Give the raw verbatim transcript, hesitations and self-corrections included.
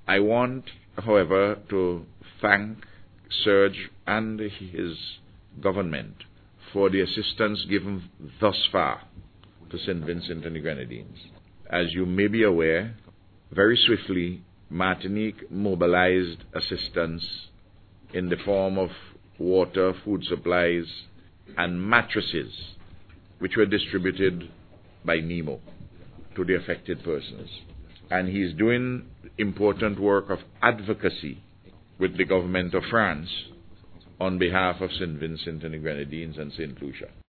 I want, however, to thank Serge and his government for the assistance given thus far to Saint Vincent and the Grenadines. As you may be aware, very swiftly, Martinique mobilized assistance in the form of water, food supplies, and mattresses, which were distributed by NEMO to the affected persons. And he's doing important work of advocacy with the government of France on behalf of Saint Vincent and the Grenadines and Saint Lucia.